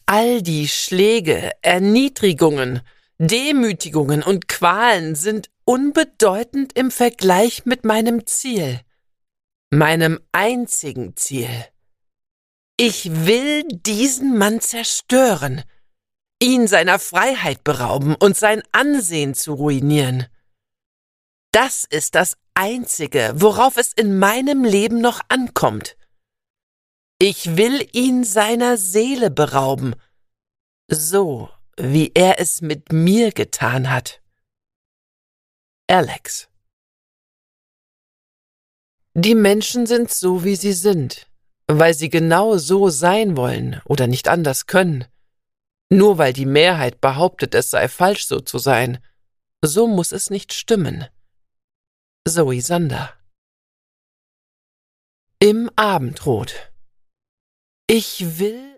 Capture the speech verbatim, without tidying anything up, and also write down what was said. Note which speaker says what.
Speaker 1: All die Schläge, Erniedrigungen, Demütigungen und Qualen sind unbedeutend im Vergleich mit meinem Ziel, meinem einzigen Ziel. Ich will diesen Mann zerstören, ihn seiner Freiheit berauben und sein Ansehen zu ruinieren. Das ist das Einzige, worauf es in meinem Leben noch ankommt. Ich will ihn seiner Seele berauben, so wie er es mit mir getan hat. Alex. Die Menschen sind so, wie sie sind, weil sie genau so sein wollen oder nicht anders können. Nur weil die Mehrheit behauptet, es sei falsch, so zu sein, so muss es nicht stimmen. Zoe Sander. Im Abendrot. Ich will